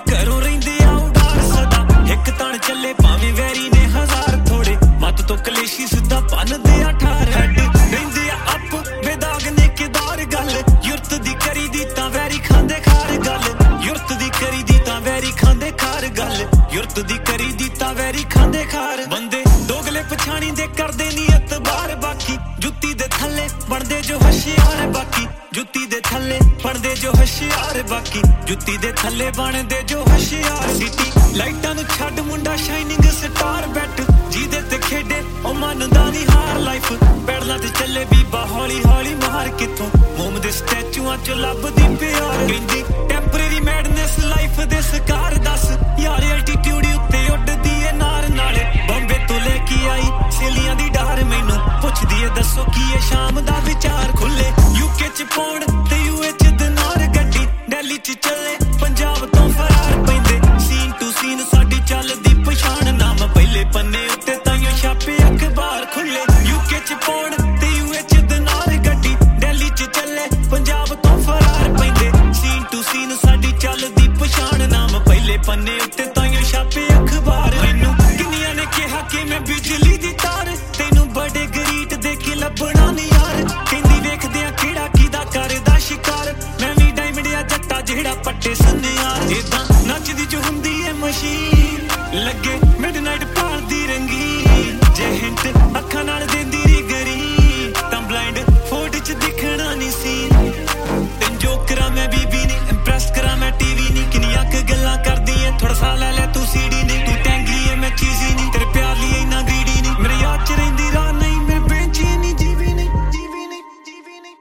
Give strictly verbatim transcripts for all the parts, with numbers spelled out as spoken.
ਘਰੋਂ ਰਹਿੰਦੇ ਆ ਉਡਾਰ ਸਦਾ ਇੱਕ ਤਣ ਚੱਲੇ ਭਾਵੇਂ ਵੈਰੀ ਨੇ ਹਜ਼ਾਰ ਥੋੜੇ ਮੱਤ ਤੋਂ ਕਲੇਸ਼ੀ ਸਿੱਧਾ ਪੰਨਦੇ ਆ ਠਾਰ ਹੈਡ ਰਹਿੰਦੇ ਆ ਅੱਪ ਬੇਦਾਗ ਨੇ ਕਿਦਾਰ ਗੱਲ ਯੁਰਤ ਦੀ ਕਰੀ ਦੀ ਤਾਂ ਵੈਰੀ ਖਾਂਦੇ ਖਾਰ ਗੱਲ ਯੁਰਤ ਦੀ ਕਰੀ ਦੀ ਤਾਂ ਵੈਰੀ ਖਾਂਦੇ ਖਾਰ ਗੱਲ ਯੁਰਤ ਦੀ ਕਰੀ ਦੀ ਤਾਂ ਵੈਰੀ ਖਾਂਦੇ ਖਾਰ ਬੰਦੇ ਦੋਗਲੇ ਪਛਾਣੀ ਦੇ ਕਰਦੇ ਨੀ ਇਤਬਾਰ ਬਾਕੀ ਜੁੱਤੀ ਦੇ ਥੱਲੇ ਬਣਦੇ ਜੋ ਹਸ਼ਿਆਰ ਬਾਕੀ ਜੁੱਤੀ ਦੇ ਥੱਲੇ ਬਣਦੇ ਜੋ ਹਸ਼ਿਆਰ ਬਾਕੀ ਜੁੱਤੀ ਦੇ ਥੱਲੇ ਬਣਦੇ ਜੋ ਹਸ਼ਿਆਰ ਸਿਟੀ ਲਾਈਟਾਂ ਨੂੰ ਛੱਡ ਮੁੰਡਾ ਸ਼ਾਈਨਿੰਗ ਸਟਾਰ ਬੈਟ ਜਿਹਦੇ ਤੇ ਖੇਡੇ ਉਹ ਮੰਨਦਾ ਨਹੀਂ ਹਾਰ ਲਾਈਫ ਪੈੜਲਾਂ ਤੇ ਚੱਲੇ ਬੀਬਾ ਹੌਲੀ ਹੌਲੀ ਮਾਰ ਕਿੱਥੋਂ ਮੋਮ ਦੇ ਸਟੈਚੂਆਂ ਚ ਲੱਭਦੀ ਪਿਆਰ ਕਹਿੰਦੀ ਟੈਂਪਰੇਰੀ ਮੈਡਨੈਸ ਲਾਈਫ ਦੇ ਸਕਾਰ ਦੱਸ ਯਾਰ ਐਲਟੀਟਿਊਡ ਉੱਤੇ ਉੱਡਦੀ ਏ ਨਾਰ ਨਾਲੇ ਬੰਬੇ ਤੋਂ ਲੈ ਕੇ ਆਈ ਸੇਲੀਆਂ ਦੀ ਡਾਰ ਮੈਨੂੰ ਪੁੱਛਦੀ ਏ ਦੱਸੋ ਕੀ ਏ ਸ਼ਾਮ ਦਾ ਵਿਚਾਰ ਖੁੱਲੇ ਯੂਕੇ ਚ ਪੌਂਡ ਤੇ ਯੂਏ ਚ ਦਿਨਾਰ ਗੱਡੀ ਦਿੱਲੀ ਚ ਚੱਲੇ ਪੰਜਾਬ ਤੋਂ ਫਰਾਰ ਪੈਂਦੇ ਸੀਨ ਟੂ ਸੀਨ ਸਾਡੀ ਚੱਲਦੀ ਪਛਾਣ ਨਾਮ ਪਹਿਲੇ ਪੰਨੇ ਉੱਤੇ ਤਾਈਓ ਛਾਪੇ ਅਖਬਾਰ ਖੁੱਲੇ ਯੂਕੇ ਚ ਪੌਂਡ ਤੇ ਯੂਏ ਚ ਦਿਨਾਰ ਗੱਡੀ ਦਿੱਲੀ ਚ ਚੱਲੇ ਪੰਜਾਬ ਤੋਂ ਫਰਾਰ ਪੈਂਦੇ ਸੀਨ ਟੂ ਸੀਨ ਸਾਡੀ ਚੱਲਦੀ ਪਛਾਣ ਨਾਮ ਪਹਿਲੇ ਪੰਨੇ ਉੱਤੇ ਤਾਈਓ ਛਾਪੇ ਅਖਬਾਰ ਮੈਨੂੰ ਕਿੰਨੀਆਂ ਨੇ ਕਿਹਾ ਕਿ ਮੈਂ ਬਿਜਲੀ ਦੀ ਤਾਰ ਤੈਨੂੰ ਬੜੇ ਗਰੀਟ ਦੇ ਕੇ ਲੱਭਣਾ ਨੀ ਯਾਰ ਕਹਿੰਦੀ ਵੇਖਦੇ ਆ ਕਿਹੜਾ ਕਿਦਾ ਕਰਦਾ ਸ਼ਿਕਾਰ ਮੈਂ ਵੀ ਡਾਇਮੰਡਿਆ ਜੱਟਾ ਜਿਹੜਾ ਪੱਟੇ ਸੁਨਿਆਰ ਏਦਾਂ ਨੱਚਦੀ ਜੋ ਹੁੰਦੀ ਏ ਮਸ਼ੀਨ ਲੱਗੇ ਮਿਡਨਾਈਟ ਭਾਲਦੀ ਰੰਗੀ ਜੇ ਹਿੰਟ ਅੱਖਾਂ ਨਾਲ ਦਿੰਦੀ ਰੀ ਗਰੀ ਤਾਂ ਬਲਾਈਂਡ ਫੋਟ ਚ ਦਿਖਣਾ ਨੀ ਸੀ ਤੈਨੂੰ ਜੋ ਕਰਾਂ ਮੈਂ ਬੀਬੀ ਨੀ ਇੰਪ੍ਰੈਸ ਕਰਾਂ ਮੈਂ ਟੀਵੀ ਨੀ ਕਿੰਨੀਆਂ ਕੁ ਗੱਲਾਂ ਕਰਦੀ ਏ ਥੋੜਾ ਸਾ ਲੈ ਲੈ ਤੂੰ ਸੀਡੀ ਨੀ ਤੂੰ ਟੈਂਗਲੀ ਏ ਮੈਂ ਚੀਜ਼ੀ ਨੀ ਤੇਰੇ ਪਿਆਰ ਲਈ ਇੰਨਾ ਗਰੀਡੀ ਨੀ ਮੇਰੇ ਯਾਦ ਚ ਰਹਿੰਦੀ ਰਾਹ ਨਹੀਂ ਮੇਰੇ ਬੇਂਚੀ ਨੀ ਜੀਵੀ ਨੀ ਜੀਵੀ ਨੀ ਜੀਵੀ ਨੀ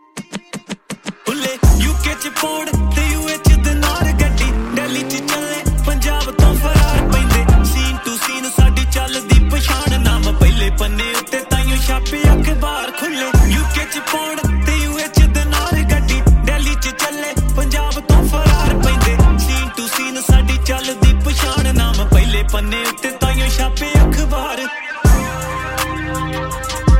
ਉੱਲੇ ਯੂਕੇ ਚ ਪੌਂਡ ਤੇ ਯੂਏ ਚ ਦਿਨਾਰ ਗੱਡੀ ਦਿੱਲੀ ਚ ਚੱਲੇ ਪੰਜਾਬ ਤੋਂ ਫਰਾਰ ਪੈਂਦੇ ਸੀਨ ਟੂ ਸੀਨ ਸਾਡੀ ਚੱਲਦੀ ਪਛਾਣ ਨਾਮ ਪਹਿਲੇ ਪੰਨੇ ਉੱਤੇ ਤਾਈਓ ਛਾਪੇ ਅਖਬਾਰ ਖੁੱਲੇ ਯੂਕੇ ਚ ਪੌਂਡ ਤੇ ਯੂਏ ਚ ਦਿਨਾਰ ਗੱਡੀ ਦਿੱਲੀ ਚ ਚੱਲੇ ਪੰਜਾਬ ਤੋਂ ਫਰਾਰ ਪੈਂਦੇ ਸੀਨ ਟੂ ਸੀਨ ਸਾਡੀ ਚੱਲਦੀ ਪਛਾਣ ਨਾਮ ਪਹਿਲੇ ਪੰਨੇ ਉੱਤੇ ਤਾਈਓ ਛਾਪੇ ਅਖਬਾਰ